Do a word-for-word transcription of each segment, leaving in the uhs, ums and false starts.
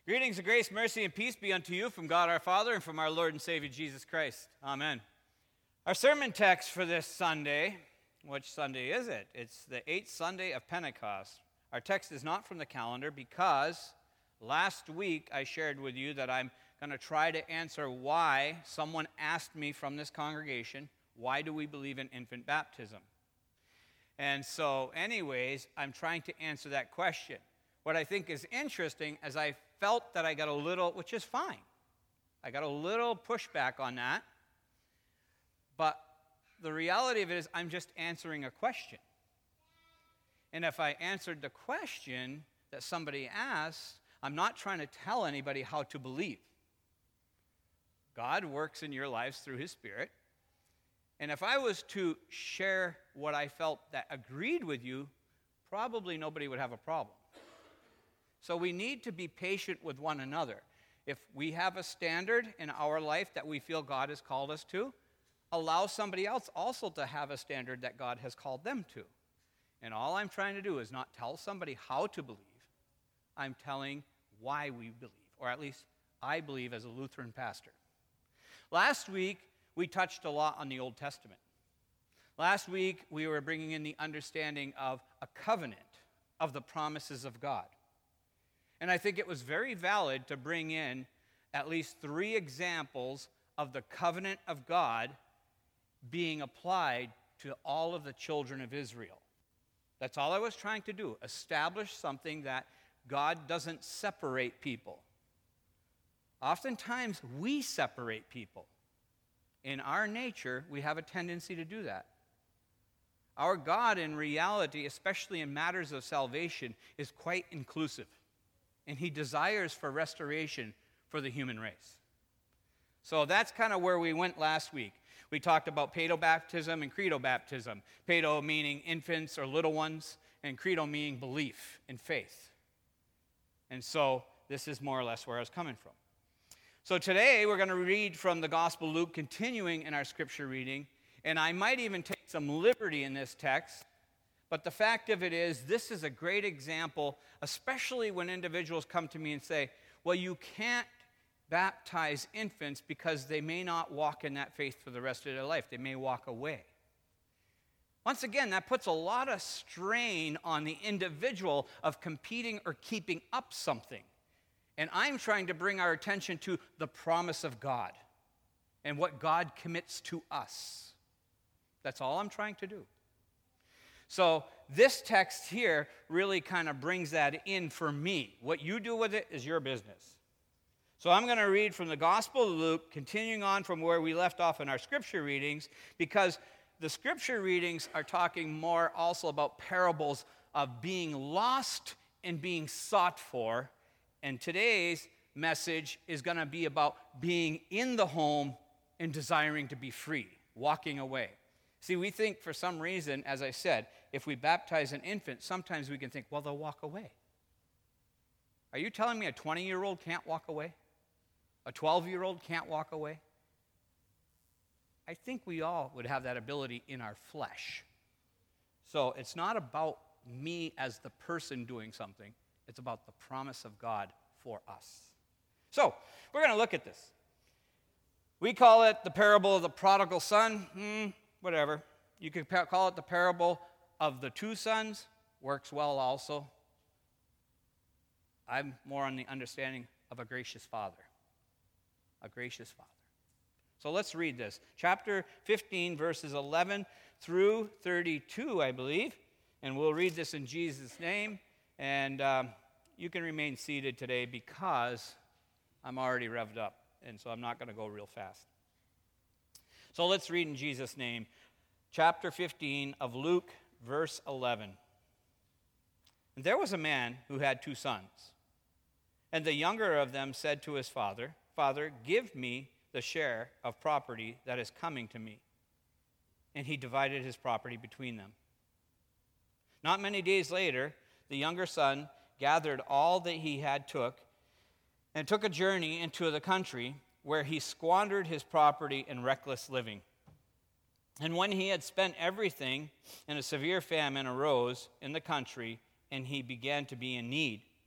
Greetings of grace, mercy, and peace be unto you from God our Father and from our Lord and Savior Jesus Christ. Amen. Our sermon text for this Sunday, which Sunday is it? It's the eighth Sunday of Pentecost. Our text is not from the calendar because last week I shared with you that I'm going to try to answer why someone asked me from this congregation, why do we believe in infant baptism? And so anyways, I'm trying to answer that question. What I think is interesting is I felt that I got a little, which is fine, I got a little pushback on that, but the reality of it is I'm just answering a question. And if I answered the question that somebody asked, I'm not trying to tell anybody how to believe. God works in your lives through His Spirit. And if I was to share what I felt that agreed with you, probably nobody would have a problem. So we need to be patient with one another. If we have a standard in our life that we feel God has called us to, allow somebody else also to have a standard that God has called them to. And all I'm trying to do is not tell somebody how to believe. I'm telling why we believe, or at least I believe as a Lutheran pastor. Last week, we touched a lot on the Old Testament. Last week, we were bringing in the understanding of a covenant of the promises of God. And I think it was very valid to bring in at least three examples of the covenant of God being applied to all of the children of Israel. That's all I was trying to do, establish something that God doesn't separate people. Oftentimes, we separate people. In our nature, we have a tendency to do that. Our God, in reality, especially in matters of salvation, is quite inclusive. And He desires for restoration for the human race. So that's kind of where we went last week. We talked about paedobaptism and credo baptism. Paedo meaning infants or little ones, and credo meaning belief in faith. And so this is more or less where I was coming from. So today we're going to read from the Gospel of Luke, continuing in our scripture reading. And I might even take some liberty in this text. But the fact of it is, this is a great example, especially when individuals come to me and say, well, you can't baptize infants because they may not walk in that faith for the rest of their life. They may walk away. Once again, that puts a lot of strain on the individual of competing or keeping up something. And I'm trying to bring our attention to the promise of God and what God commits to us. That's all I'm trying to do. So this text here really kind of brings that in for me. What you do with it is your business. So I'm going to read from the Gospel of Luke, continuing on from where we left off in our scripture readings, because the scripture readings are talking more also about parables of being lost and being sought for. And today's message is going to be about being in the home and desiring to be free, walking away. See, we think for some reason, as I said, if we baptize an infant, sometimes we can think, well, they'll walk away. Are you telling me a twenty-year-old can't walk away? A twelve-year-old can't walk away? I think we all would have that ability in our flesh. So it's not about me as the person doing something. It's about the promise of God for us. So we're going to look at this. We call it the parable of the prodigal son. Hmm. Whatever. You could call it the parable of the two sons. Works well also. I'm more on the understanding of a gracious father. A gracious father. So let's read this. Chapter fifteen, verses eleven through thirty-two, I believe. And we'll read this in Jesus' name. And um, you can remain seated today because I'm already revved up. And so I'm not going to go real fast. So let's read in Jesus' name, chapter fifteen of Luke, verse eleven. And there was a man who had two sons. And the younger of them said to his father, Father, give me the share of property that is coming to me. And he divided his property between them. Not many days later, the younger son gathered all that he had took and took a journey into the country, where he squandered his property in reckless living. And when he had spent everything, and a severe famine arose in the country, and he began to be in need.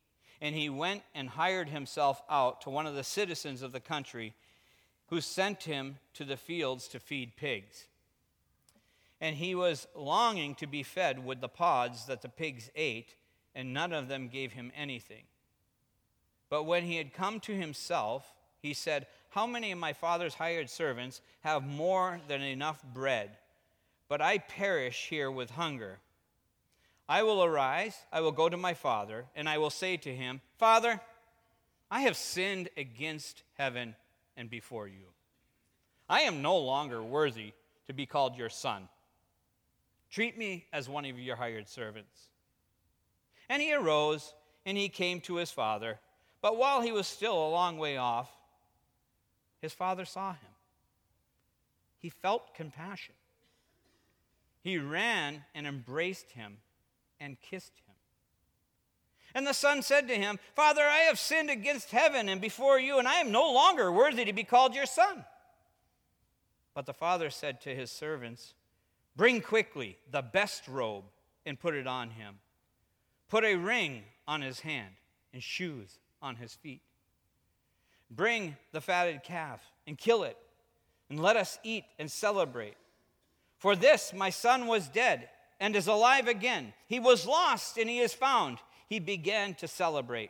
And he went and hired himself out to one of the citizens of the country, who sent him to the fields to feed pigs. And he was longing to be fed with the pods that the pigs ate, and none of them gave him anything. But when he had come to himself, he said, "How many of my father's hired servants have more than enough bread? But I perish here with hunger. I will arise, I will go to my father, and I will say to him, 'Father, I have sinned against heaven and before you. I am no longer worthy to be called your son. Treat me as one of your hired servants.' And he arose, and he came to his father. But while he was still a long way off, his father saw him. He felt compassion. He ran and embraced him and kissed him. And the son said to him, 'Father, I have sinned against heaven and before you, and I am no longer worthy to be called your son.' But the father said to his servants, 'Bring quickly the best robe and put it on him. Put a ring on his hand and shoes on his feet. Bring the fatted calf and kill it, and let us eat and celebrate. For this my son was dead and is alive again. He was lost and he is found.' He began to celebrate.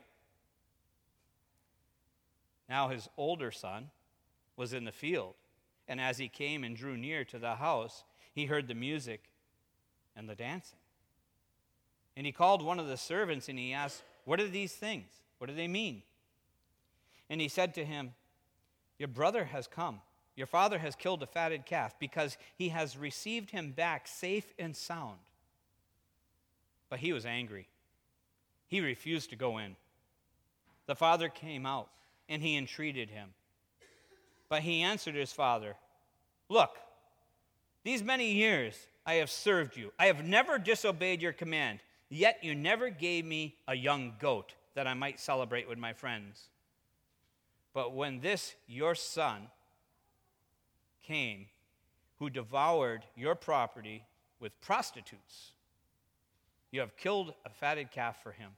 Now his older son was in the field, and as he came and drew near to the house, he heard the music and the dancing. And he called one of the servants, and he asked, 'What are these things? What do they mean?' And he said to him, 'Your brother has come. Your father has killed a fatted calf, because he has received him back safe and sound.' But he was angry. He refused to go in. The father came out, and he entreated him. But he answered his father, 'Look, these many years I have served you. I have never disobeyed your command, yet you never gave me a young goat that I might celebrate with my friends. But when this your son came, who devoured your property with prostitutes, you have killed a fatted calf for him.'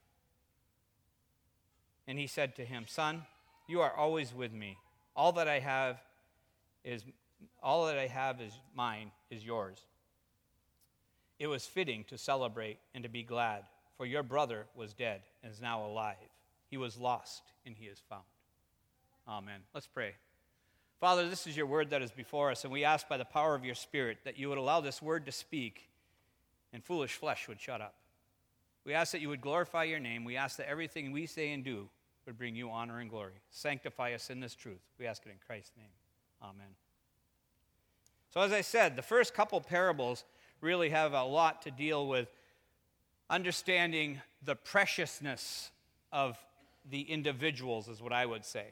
And he said to him, 'Son, you are always with me. All that I have is all that I have is mine, is yours. It was fitting to celebrate and to be glad, for your brother was dead and is now alive. He was lost and he is found.'" Amen. Let's pray. Father, this is your word that is before us, and we ask by the power of your Spirit that you would allow this word to speak and foolish flesh would shut up. We ask that you would glorify your name. We ask that everything we say and do would bring you honor and glory. Sanctify us in this truth. We ask it in Christ's name. Amen. So as I said, the first couple parables really have a lot to deal with understanding the preciousness of the individuals, is what I would say.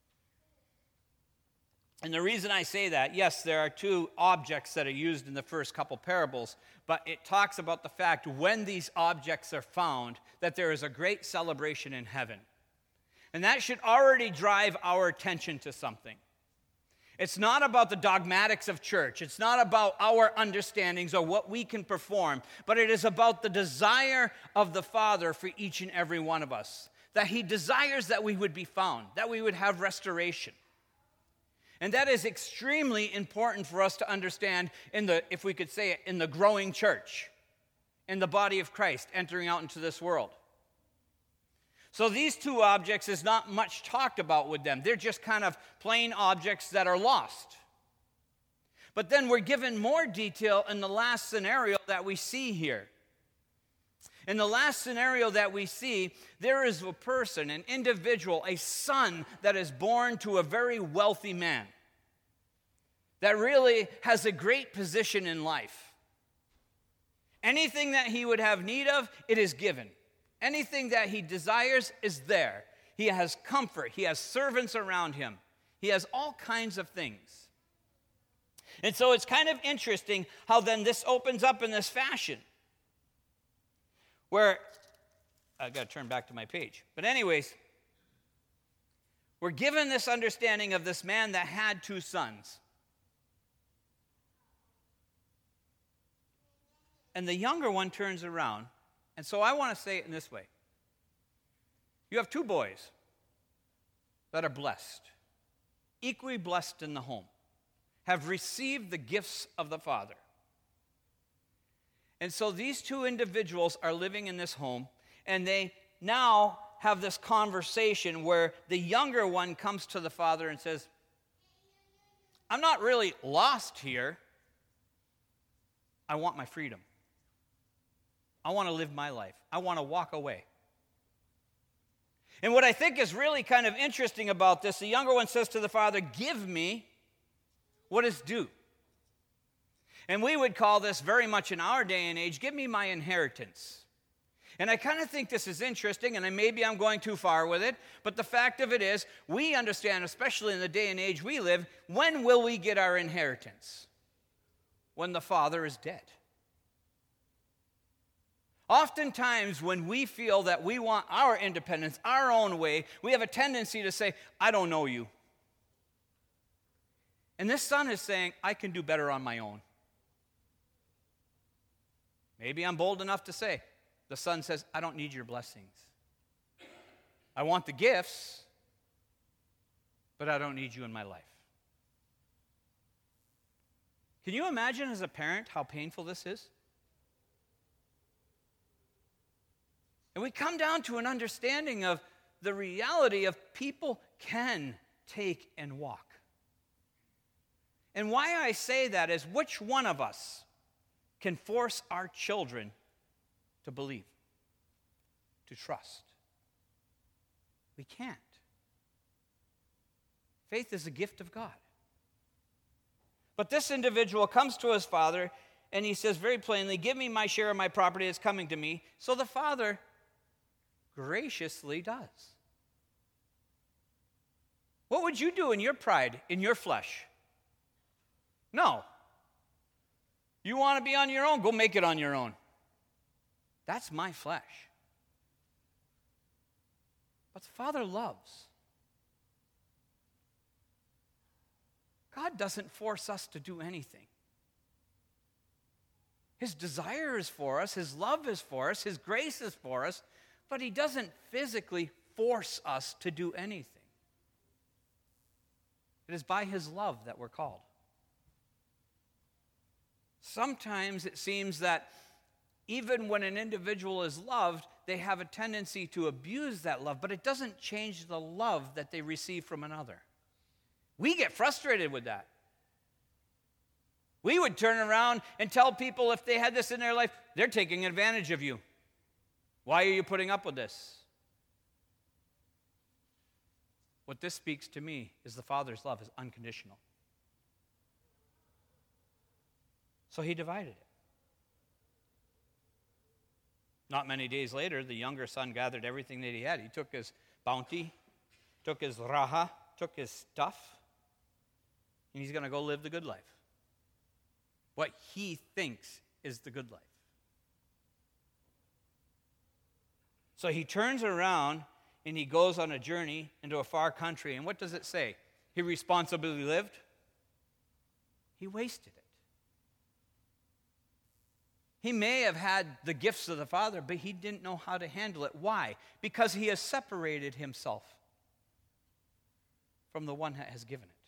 And the reason I say that, yes, there are two objects that are used in the first couple parables, but it talks about the fact when these objects are found, that there is a great celebration in heaven. And that should already drive our attention to something. It's not about the dogmatics of church. It's not about our understandings or what we can perform, but it is about the desire of the Father for each and every one of us, that he desires that we would be found, that we would have restoration. And that is extremely important for us to understand in the, if we could say it, in the growing church, in the body of Christ entering out into this world. So these two objects is not much talked about with them. They're just kind of plain objects that are lost. But then we're given more detail in the last scenario that we see here. In the last scenario that we see, there is a person, an individual, a son that is born to a very wealthy man that really has a great position in life. Anything that he would have need of, it is given. Anything that he desires is there. He has comfort. He has servants around him. He has all kinds of things. And so it's kind of interesting how then this opens up in this fashion, where, I've got to turn back to my page. But anyways, we're given this understanding of this man that had two sons. And the younger one turns around. And so I want to say it in this way. You have two boys that are blessed, equally blessed in the home, have received the gifts of the Father. And so these two individuals are living in this home, and they now have this conversation where the younger one comes to the father and says, I'm not really lost here. I want my freedom. I want to live my life. I want to walk away. And what I think is really kind of interesting about this, the younger one says to the father, give me what is due. And we would call this very much in our day and age, give me my inheritance. And I kind of think this is interesting, and maybe I'm going too far with it, but the fact of it is, we understand, especially in the day and age we live, when will we get our inheritance? When the father is dead. Oftentimes, when we feel that we want our independence, our own way, we have a tendency to say, I don't know you. And this son is saying, I can do better on my own. Maybe I'm bold enough to say, the son says, I don't need your blessings. I want the gifts, but I don't need you in my life. Can you imagine as a parent how painful this is? And we come down to an understanding of the reality of people can take and walk. And why I say that is, which one of us can force our children to believe, to trust? We can't. Faith is a gift of God. But this individual comes to his father and he says very plainly, give me my share of my property that's coming to me. So the father graciously does. What would you do in your pride, in your flesh? No. You want to be on your own? Go make it on your own. That's my flesh. But the Father loves. God doesn't force us to do anything. His desire is for us, His love is for us, His grace is for us, but He doesn't physically force us to do anything. It is by His love that we're called. Sometimes it seems that even when an individual is loved, they have a tendency to abuse that love, but it doesn't change the love that they receive from another. We get frustrated with that. We would turn around and tell people if they had this in their life, they're taking advantage of you. Why are you putting up with this? What this speaks to me is the Father's love is unconditional. So He divided it. Not many days later, the younger son gathered everything that he had. He took his bounty, took his raha, took his stuff, and he's going to go live the good life. What he thinks is the good life. So he turns around and he goes on a journey into a far country. And what does it say? He responsibly lived? He wasted it. He may have had the gifts of the Father, but he didn't know how to handle it. Why? Because he has separated himself from the one that has given it.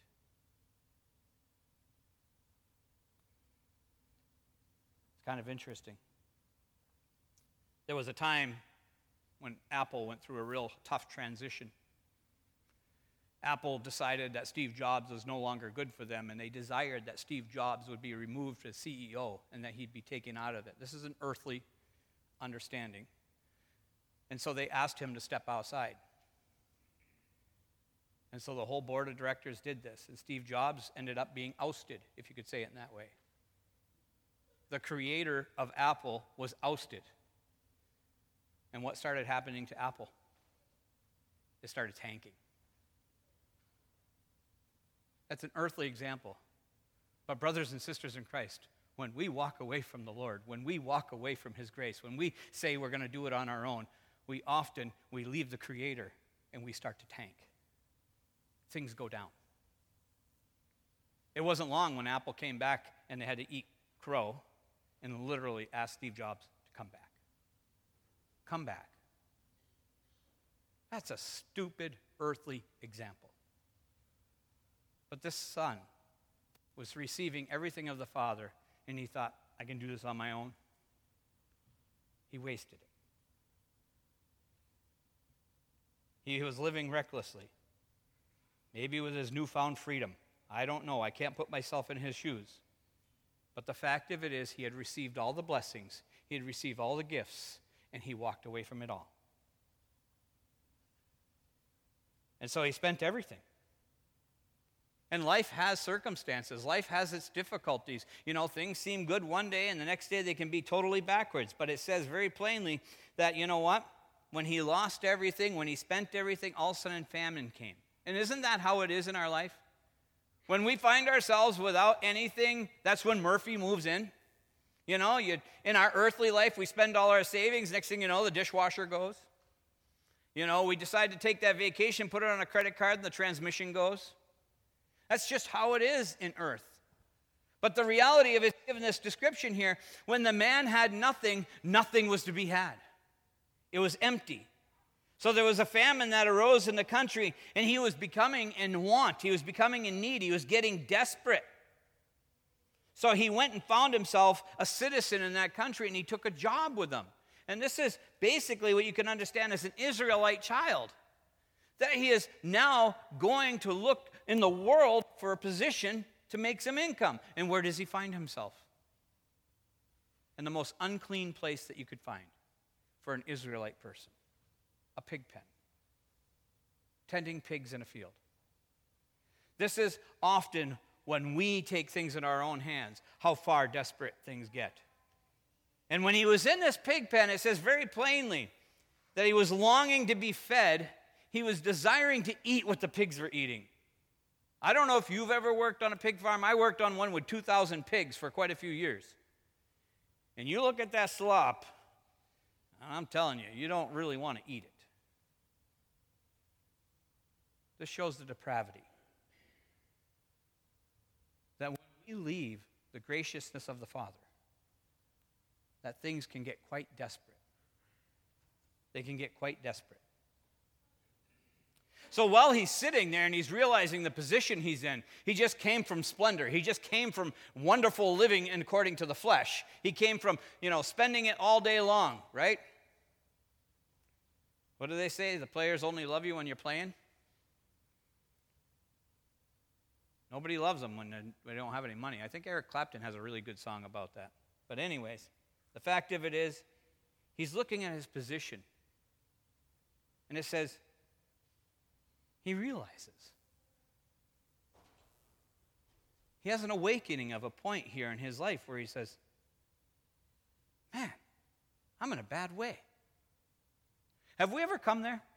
It's kind of interesting. There was a time when Apple went through a real tough transition. Apple decided that Steve Jobs was no longer good for them, and they desired that Steve Jobs would be removed as C E O and that he'd be taken out of it. This is an earthly understanding. And so they asked him to step outside. And so the whole board of directors did this, and Steve Jobs ended up being ousted, if you could say it in that way. The creator of Apple was ousted. And what started happening to Apple? It started tanking. That's an earthly example. But brothers and sisters in Christ, when we walk away from the Lord, when we walk away from His grace, when we say we're going to do it on our own, we often, we leave the Creator and we start to tank. Things go down. It wasn't long when Apple came back and they had to eat crow and literally asked Steve Jobs to come back. Come back. That's a stupid earthly example. But this son was receiving everything of the Father, and he thought, I can do this on my own. He wasted it. He was living recklessly, maybe with his newfound freedom. I don't know. I can't put myself in his shoes. But the fact of it is, he had received all the blessings, he had received all the gifts, and he walked away from it all. And so he spent everything. And life has circumstances. Life has its difficulties. You know, things seem good one day, and the next day they can be totally backwards. But it says very plainly that, you know what? When he lost everything, when he spent everything, all of a sudden famine came. And isn't that how it is in our life? When we find ourselves without anything, that's when Murphy moves in. You know, you, in our earthly life, we spend all our savings. Next thing you know, the dishwasher goes. You know, we decide to take that vacation, put it on a credit card, and the transmission goes. That's just how it is in earth. But the reality of it, given this description here, when the man had nothing, nothing was to be had. It was empty. So there was a famine that arose in the country, and he was becoming in want. He was becoming in need. He was getting desperate. So he went and found himself a citizen in that country, and he took a job with them. And this is basically what you can understand as an Israelite child. That he is now going to look in the world for a position to make some income. And where does he find himself? In the most unclean place that you could find for an Israelite person. A pig pen. Tending pigs in a field. This is often when we take things in our own hands, how far desperate things get. And when he was in this pig pen, it says very plainly that he was longing to be fed. He was desiring to eat what the pigs were eating. I don't know if you've ever worked on a pig farm. I worked on one with two thousand pigs for quite a few years. And you look at that slop, and I'm telling you, you don't really want to eat it. This shows the depravity. That when we leave the graciousness of the Father, that things can get quite desperate. They can get quite desperate. So while he's sitting there and he's realizing the position he's in, he just came from splendor. He just came from wonderful living according to the flesh. He came from, you know, spending it all day long, right? What do they say? The players only love you when you're playing? Nobody loves them when they don't have any money. I think Eric Clapton has a really good song about that. But anyways, the fact of it is, he's looking at his position. And it says, he realizes. He has an awakening of a point here in his life where he says, man, I'm in a bad way. Have we ever come there?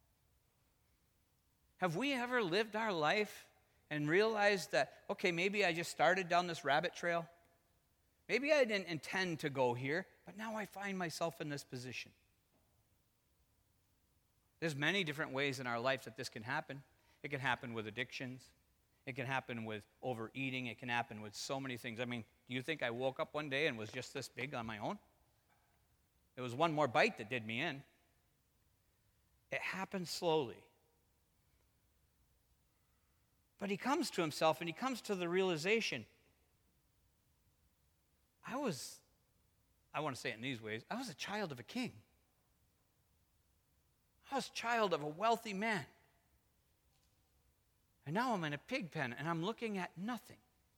Have we ever lived our life and realized that, okay, maybe I just started down this rabbit trail. Maybe I didn't intend to go here, but now I find myself in this position. There's many different ways in our life that this can happen. It can happen with addictions. It can happen with overeating. It can happen with so many things. I mean, do you think I woke up one day and was just this big on my own? It was one more bite that did me in. It happens slowly. But he comes to himself and he comes to the realization, I was, I want to say it in these ways, I was a child of a king. I was a child of a wealthy man. And now I'm in a pig pen and I'm looking at nothing.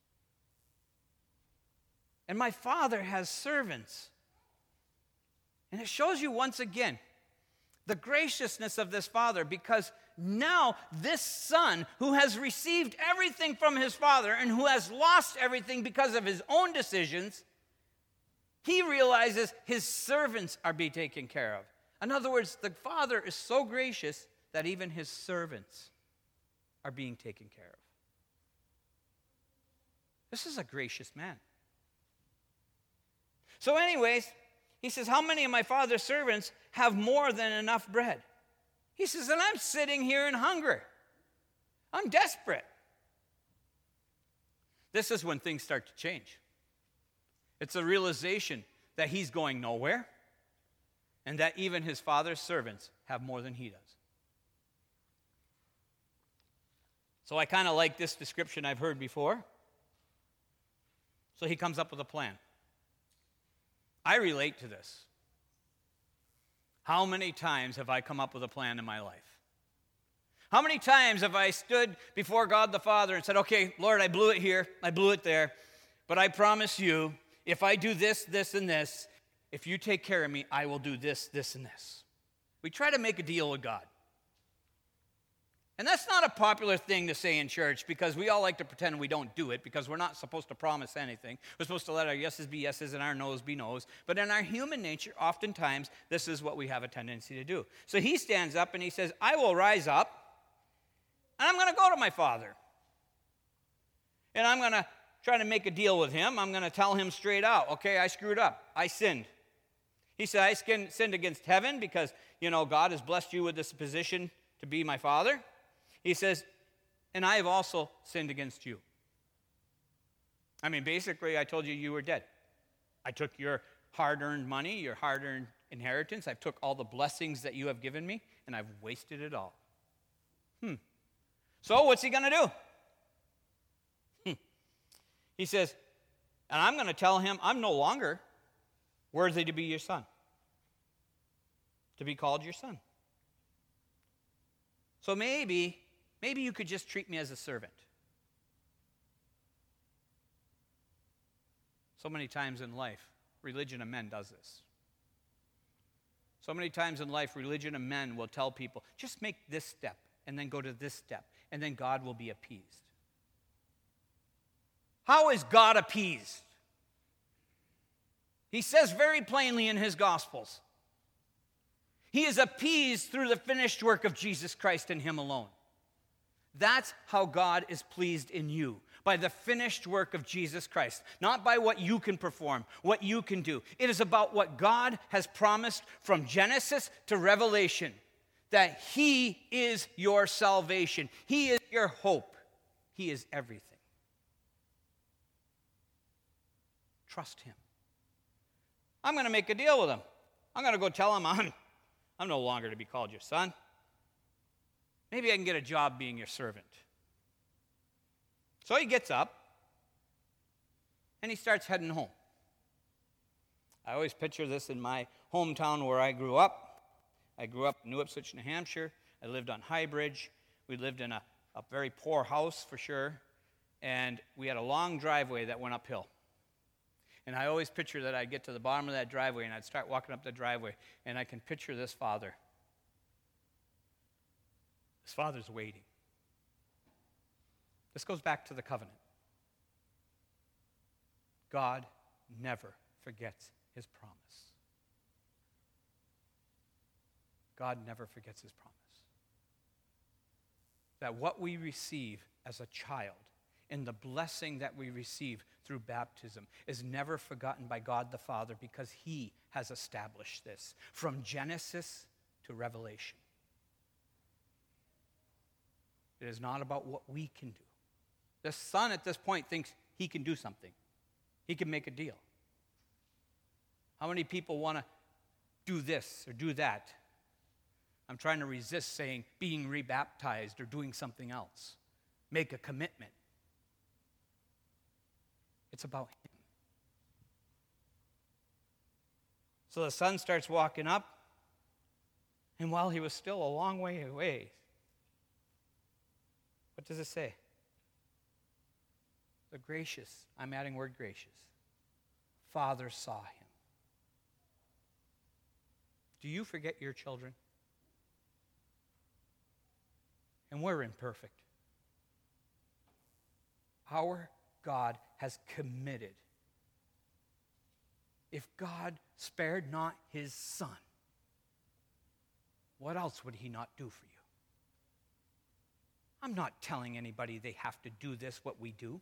And my father has servants. And it shows you once again the graciousness of this father, because now this son who has received everything from his father and who has lost everything because of his own decisions, he realizes his servants are being taken care of. In other words, the father is so gracious that even his servants are being taken care of. This is a gracious man. So anyways, he says, how many of my father's servants have more than enough bread? He says, and I'm sitting here in hunger. I'm desperate. This is when things start to change. It's a realization that he's going nowhere and that even his father's servants have more than he does. So I kind of like this description I've heard before. So he comes up with a plan. I relate to this. How many times have I come up with a plan in my life? How many times have I stood before God the Father and said, okay, Lord, I blew it here, I blew it there, but I promise you, if I do this, this, and this, if you take care of me, I will do this, this, and this. We try to make a deal with God. And that's not a popular thing to say in church because we all like to pretend we don't do it because we're not supposed to promise anything. We're supposed to let our yeses be yeses and our noes be noes. But in our human nature, oftentimes, this is what we have a tendency to do. So he stands up and he says, I will rise up and I'm going to go to my father. And I'm going to try to make a deal with him. I'm going to tell him straight out, okay, I screwed up. I sinned. He said, I sinned against heaven because, you know, God has blessed you with this position to be my father. He says, and I have also sinned against you. I mean, basically, I told you you were dead. I took your hard-earned money, your hard-earned inheritance. I took all the blessings that you have given me, and I've wasted it all. Hmm. So what's he going to do? Hmm. He says, and I'm going to tell him I'm no longer worthy to be your son, to be called your son. So maybe... Maybe you could just treat me as a servant. So many times in life, religion of men does this. So many times in life, religion of men will tell people, just make this step, and then go to this step, and then God will be appeased. How is God appeased? He says very plainly in his Gospels, he is appeased through the finished work of Jesus Christ and him alone. That's how God is pleased in you, by the finished work of Jesus Christ, not by what you can perform, what you can do. It is about what God has promised from Genesis to Revelation, that he is your salvation. He is your hope. He is everything. Trust him. I'm going to make a deal with him. I'm going to go tell him I'm, I'm no longer to be called your son. Maybe I can get a job being your servant. So he gets up, and he starts heading home. I always picture this in my hometown where I grew up. I grew up in New Ipswich, New Hampshire. I lived on High Bridge. We lived in a, a very poor house, for sure, and we had a long driveway that went uphill. And I always picture that I'd get to the bottom of that driveway, and I'd start walking up the driveway, and I can picture this father. His father's waiting. This goes back to the covenant. God never forgets his promise. God never forgets his promise. That what we receive as a child and the blessing that we receive through baptism is never forgotten by God the Father because he has established this from Genesis to Revelation. It is not about what we can do. The son at this point thinks he can do something. He can make a deal. How many people want to do this or do that? I'm trying to resist saying being rebaptized or doing something else. Make a commitment. It's about him. So the son starts walking up, and while he was still a long way away, what does it say? The gracious, I'm adding word gracious, Father saw him. Do you forget your children? And we're imperfect. Our God has committed. If God spared not his son, what else would he not do for you? I'm not telling anybody they have to do this, what we do.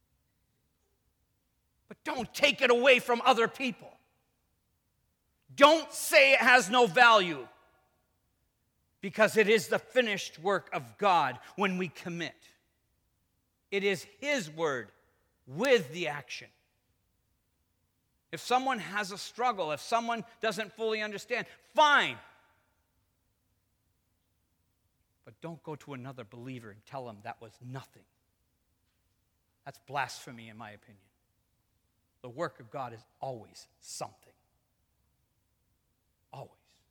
But don't take it away from other people. Don't say it has no value, because it is the finished work of God when we commit. It is his word with the action. If someone has a struggle, if someone doesn't fully understand, fine. But don't go to another believer and tell him that was nothing. That's blasphemy, in my opinion. The work of God is always something. Always.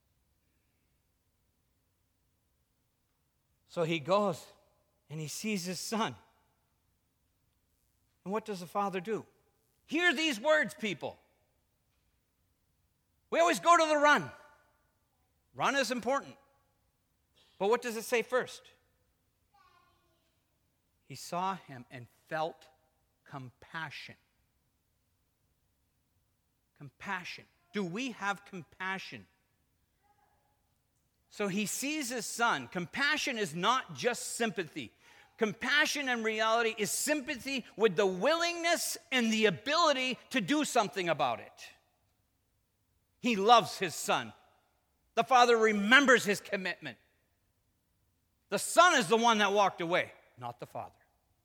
So he goes and he sees his son. And what does the father do? Hear these words, people. We always go to the run. Run is important. But what does it say first? He saw him and felt compassion. Compassion. Do we have compassion? So he sees his son. Compassion is not just sympathy. Compassion in reality is sympathy with the willingness and the ability to do something about it. He loves his son. The father remembers his commitment. The son is the one that walked away, not the father.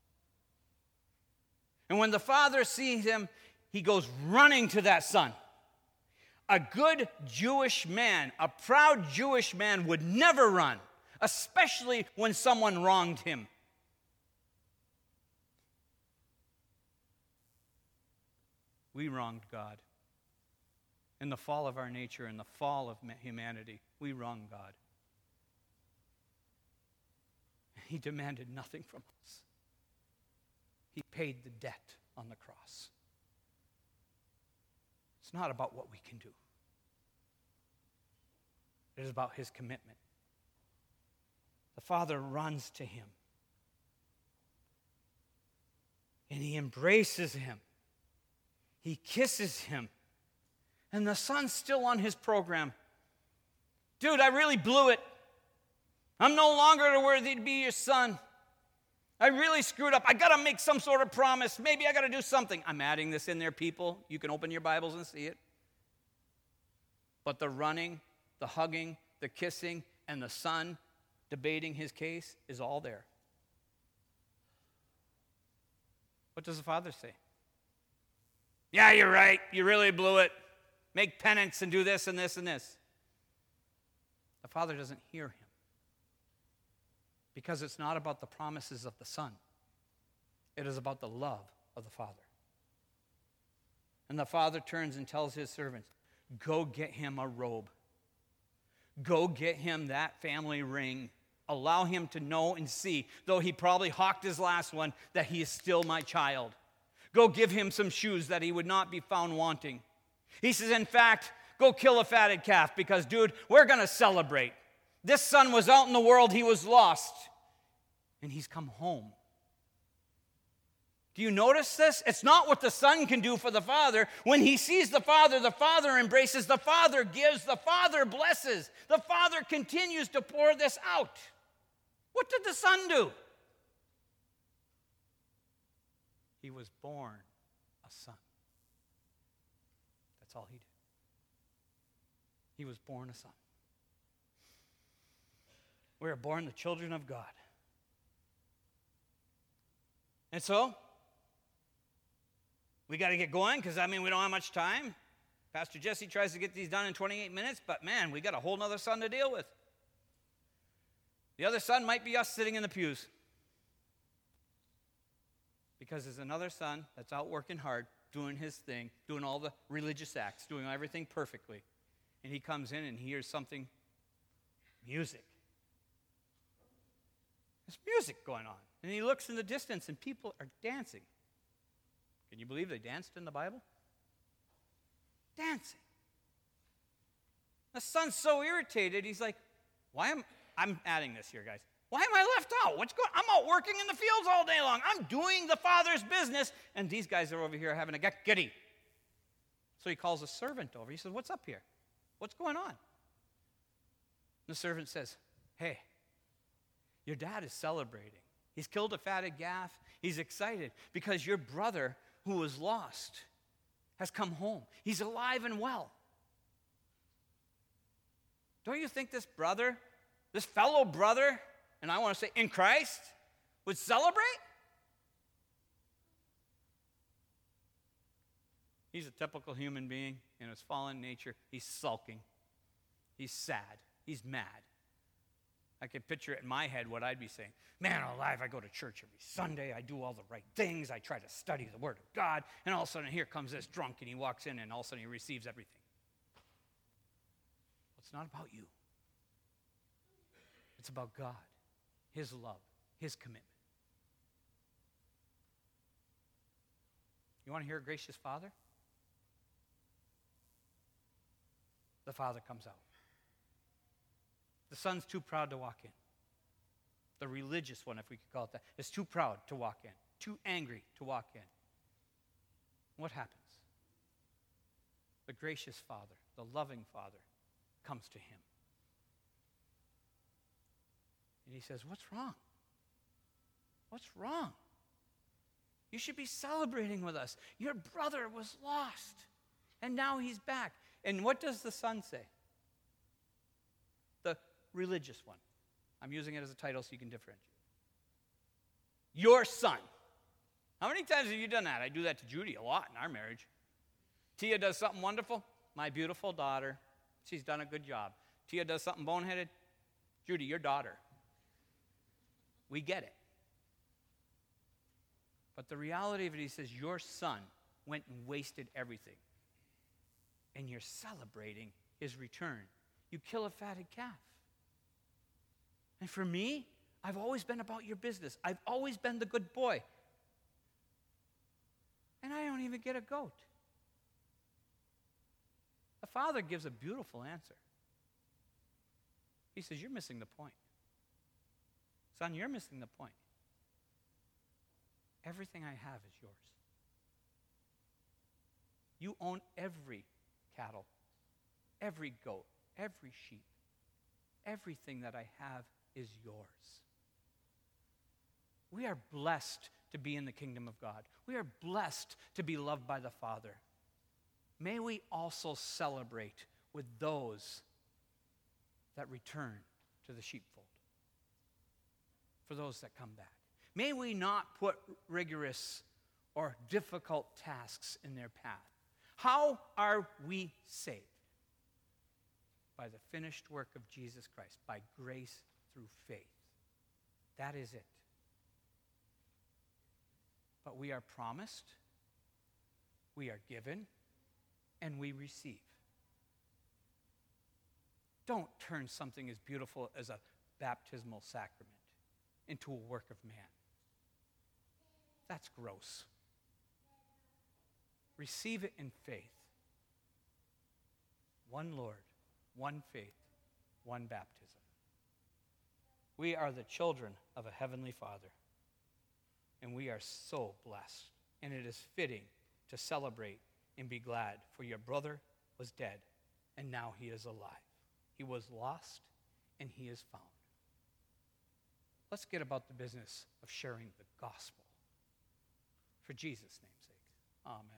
And when the father sees him, he goes running to that son. A good Jewish man, a proud Jewish man would never run, especially when someone wronged him. We wronged God. In the fall of our nature, in the fall of humanity, we wronged God. He demanded nothing from us. He paid the debt on the cross. It's not about what we can do. It is about his commitment. The father runs to him. And he embraces him. He kisses him. And the son's still on his program. Dude, I really blew it. I'm no longer worthy to be your son. I really screwed up. I got to make some sort of promise. Maybe I got to do something. I'm adding this in there, people. You can open your Bibles and see it. But the running, the hugging, the kissing, and the son debating his case is all there. What does the father say? Yeah, you're right. You really blew it. Make penance and do this and this and this. The father doesn't hear him. Because it's not about the promises of the son. It is about the love of the father. And the father turns and tells his servants, go get him a robe. Go get him that family ring. Allow him to know and see, though he probably hawked his last one, that he is still my child. Go give him some shoes that he would not be found wanting. He says, in fact, go kill a fatted calf because, dude, we're going to celebrate. This son was out in the world, he was lost, and he's come home. Do you notice this? It's not what the son can do for the father. When he sees the father, the father embraces, the father gives, the father blesses. The father continues to pour this out. What did the son do? He was born a son. That's all he did. He was born a son. We are born the children of God. And so, we got to get going because, I mean, we don't have much time. Pastor Jesse tries to get these done in twenty-eight minutes, but man, we got a whole other son to deal with. The other son might be us sitting in the pews. Because there's another son that's out working hard, doing his thing, doing all the religious acts, doing everything perfectly. And he comes in and hears something, music. There's music going on. And he looks in the distance and people are dancing. Can you believe they danced in the Bible? Dancing. The son's so irritated, he's like, why am, I'm adding this here, guys. Why am I left out? What's going on? I'm out working in the fields all day long. I'm doing the father's business, and these guys are over here having a get-giddy. So he calls a servant over. He says, what's up here? What's going on? And the servant says, hey, your dad is celebrating. He's killed a fatted calf. He's excited because your brother, who was lost, has come home. He's alive and well. Don't you think this brother, this fellow brother, and I want to say in Christ, would celebrate? He's a typical human being in his fallen nature. He's sulking. He's sad. He's mad. I could picture it in my head what I'd be saying. Man alive, I go to church every Sunday. I do all the right things. I try to study the Word of God. And all of a sudden, here comes this drunk, and he walks in, and all of a sudden, he receives everything. It's not about you. It's about God, His love, His commitment. You want to hear a gracious Father? The Father comes out. The Son's too proud to walk in. The religious one, if we could call it that, is too proud to walk in, too angry to walk in. What happens? The gracious Father, the loving Father, comes to him. And he says, what's wrong? What's wrong? You should be celebrating with us. Your brother was lost, and now he's back. And what does the Son say? The religious one. I'm using it as a title so you can differentiate. Your son. How many times have you done that? I do that to Judy a lot in our marriage. Tia does something wonderful. My beautiful daughter. She's done a good job. Tia does something boneheaded. Judy, your daughter. We get it. But the reality of it, he says, your son went and wasted everything. And you're celebrating his return. You kill a fatted calf. And for me, I've always been about your business. I've always been the good boy. And I don't even get a goat. The Father gives a beautiful answer. He says, you're missing the point. Son, you're missing the point. Everything I have is yours. You own every cattle, every goat, every sheep. Everything that I have is yours. We are blessed to be in the kingdom of God. We are blessed to be loved by the Father. May we also celebrate with those that return to the sheepfold, for those that come back. May we not put rigorous or difficult tasks in their path. How are we saved? By the finished work of Jesus Christ, by grace through faith. That is it. But we are promised, we are given, and we receive. Don't turn something as beautiful as a baptismal sacrament into a work of man. That's gross. Receive it in faith. One Lord, one faith, one baptism. We are the children of a heavenly Father, and we are so blessed. And it is fitting to celebrate and be glad, for your brother was dead, and now he is alive. He was lost, and he is found. Let's get about the business of sharing the gospel. For Jesus' name's sake, amen.